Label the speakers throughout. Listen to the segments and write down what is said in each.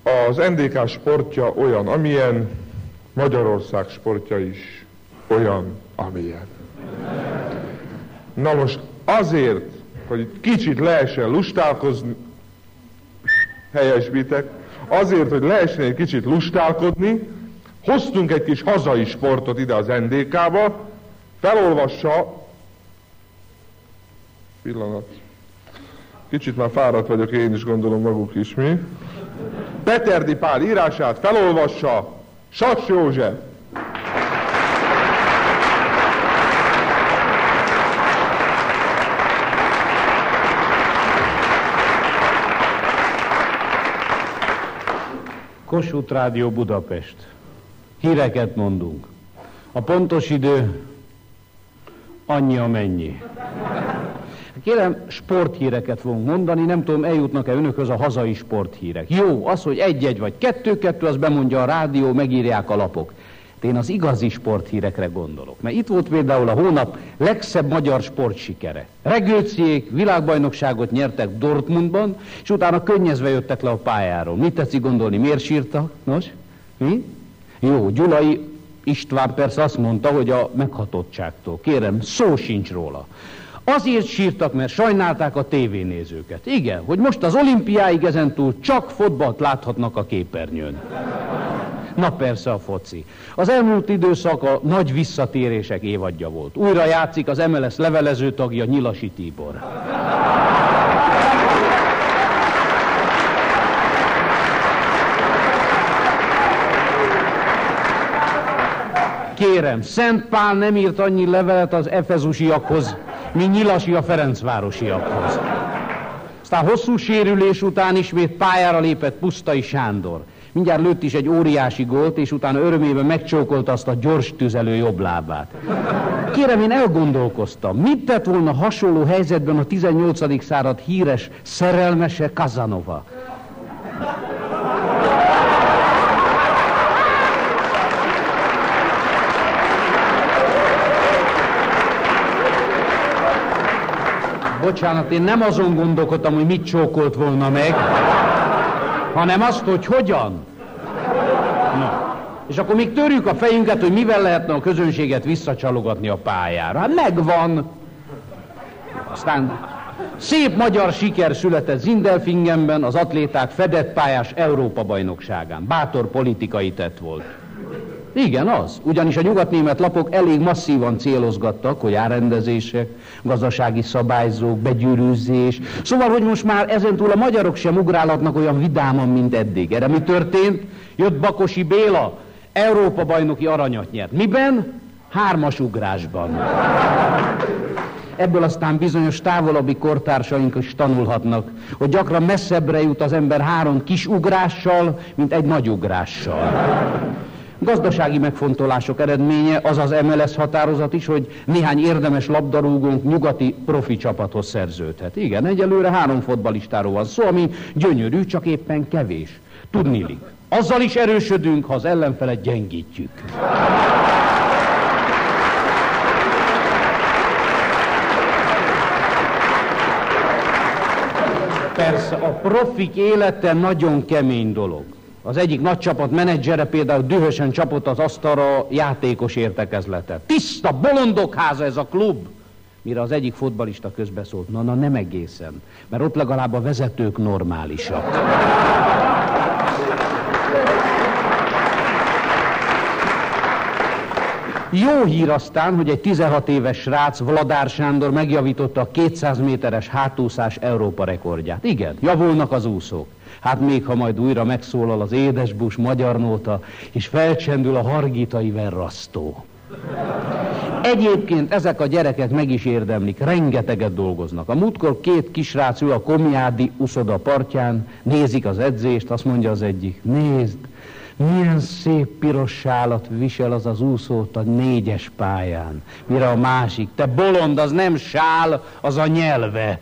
Speaker 1: Az NDK sportja olyan, amilyen, Magyarország sportja is olyan, amilyen. Na most azért, hogy kicsit lehessen lustálkozni, helyesbitek, azért, hogy lehessen egy kicsit lustálkodni, hoztunk egy kis hazai sportot ide az NDK-ba, felolvassa, pillanat, kicsit már fáradt vagyok, én is gondolom, maguk is, mi? Peterdi Pál írását felolvassa Sas József.
Speaker 2: Kossuth Rádió Budapest. Híreket mondunk. A pontos idő annyi amennyi. Kérem, sporthíreket fogunk mondani, nem tudom, eljutnak-e önökhöz a hazai sporthírek. Jó, az, hogy egy-egy vagy kettő-kettő, az bemondja a rádió, megírják a lapok. De én az igazi sporthírekre gondolok. Mert itt volt például a hónap legszebb magyar sportsikere. Regőciék világbajnokságot nyertek Dortmundban, és utána könnyezve jöttek le a pályáról. Mit tetszik gondolni, miért sírtak? Nos, mi? Jó, Gyulai István persze azt mondta, hogy a meghatottságtól. Kérem, szó sincs róla. Azért sírtak, mert sajnálták a tévénézőket. Igen, hogy most az olimpiáig ezentúl csak fotbalt láthatnak a képernyőn. Na persze a foci. Az elmúlt időszak a nagy visszatérések évadja volt. Újra játszik az MLS levelező tagja Nyilasi Tibor. Kérem, Szent Pál nem írt annyi levelet az efezusiakhoz, mint Nyilasi a ferencvárosiakhoz. Aztán hosszú sérülés után ismét pályára lépett Pusztai Sándor. Mindjárt lőtt is egy óriási gólt, és utána örömében megcsókolta azt a gyors tüzelő jobb lábát. Kérem, én elgondolkoztam, mit tett volna hasonló helyzetben a 18. század híres szerelmese Casanova? Bocsánat, én nem azon gondolkodtam, hogy mit csókolt volna meg, hanem azt, hogy hogyan. Na. És akkor még törjük a fejünket, hogy mivel lehetne a közönséget visszacsalogatni a pályára. Hát megvan. Aztán szép magyar siker született Sindelfingenben, az atléták fedett pályás Európa-bajnokságán. Bátor politikai tett volt. Igen, az. Ugyanis a nyugatnémet lapok elég masszívan célozgattak, hogy árrendezések, gazdasági szabályzók, begyűrűzés. Szóval, hogy most már ezentúl a magyarok sem ugrálhatnak olyan vidáman, mint eddig. Erre mi történt? Jött Bakosi Béla, Európa-bajnoki aranyat nyert. Miben? 3-as ugrásban. Ebből aztán bizonyos távolabbi kortársaink is tanulhatnak, hogy gyakran messzebbre jut az ember 3 kis ugrással, mint egy nagy ugrással. Gazdasági megfontolások eredménye az az MLS határozat is, hogy néhány érdemes labdarúgónk nyugati profi csapathoz szerződhet. Igen, egyelőre 3 fotballistáról van szó, ami gyönyörű, csak éppen kevés. Tudniillik. Azzal is erősödünk, ha az ellenfelet gyengítjük. Persze, a profik élete nagyon kemény dolog. Az egyik nagy csapat menedzsere például dühösen csapott az asztalra játékos értekezletet. Tiszta bolondok háza ez a klub! Mire az egyik fotbalista közbeszólt, na nem egészen, mert ott legalább a vezetők normálisak. Jó hír aztán, hogy egy 16 éves srác, Vladár Sándor megjavította a 200 méteres hátúszás Európa rekordját. Igen, javulnak az úszók. Hát még ha majd újra megszólal az édesbús magyar nóta, és felcsendül a hargitai verrasztó. Egyébként ezek a gyerekek meg is érdemlik, rengeteget dolgoznak. A múltkor 2 kisrác ül a Komjádi uszoda partján, nézik az edzést, azt mondja az egyik, nézd, milyen szép piros sálat visel az az úszót a 4-es pályán. Mire a másik, te bolond, az nem sál, az a nyelve.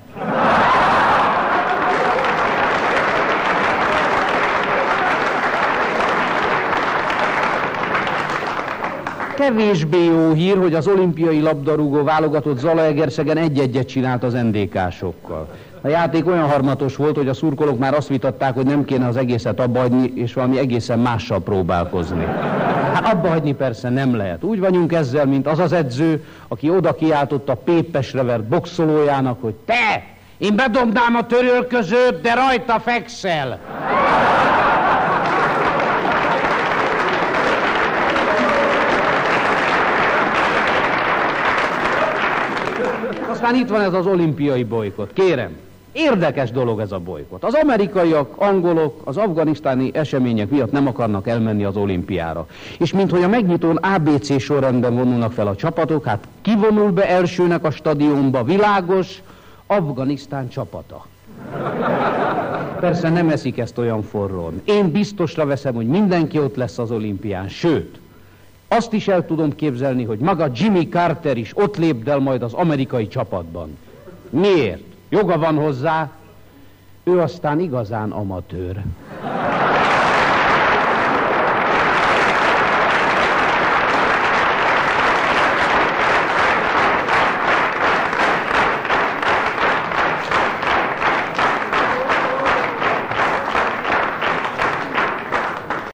Speaker 2: kevésbé jó hír, hogy az olimpiai labdarúgó válogatott Zalaegerszegen egy-egyet csinált az NDK-sokkal. A játék olyan harmatos volt, hogy a szurkolók már azt vitatták, hogy nem kéne az egészet abbahagyni, és valami egészen mással próbálkozni. Hát abbahagyni persze nem lehet. Úgy vagyunk ezzel, mint az az edző, aki oda kiáltotta Pépesre vert boxolójának, hogy te, én bedobnám a törölközőt, de rajta fekszel. Aztán itt van ez az olimpiai bolykott. Kérem, érdekes dolog ez a bolykott. Az amerikaiak, angolok az afganisztáni események miatt nem akarnak elmenni az olimpiára. És minthogy a megnyitón ABC sorrendben vonulnak fel a csapatok, hát kivonul be elsőnek a stadionba, világos, Afganisztán csapata. Persze nem eszik ezt olyan forrón. Én biztosra veszem, hogy mindenki ott lesz az olimpián, sőt, azt is el tudom képzelni, hogy maga Jimmy Carter is ott lépdel majd az amerikai csapatban. Miért? Joga van hozzá, ő aztán igazán amatőr.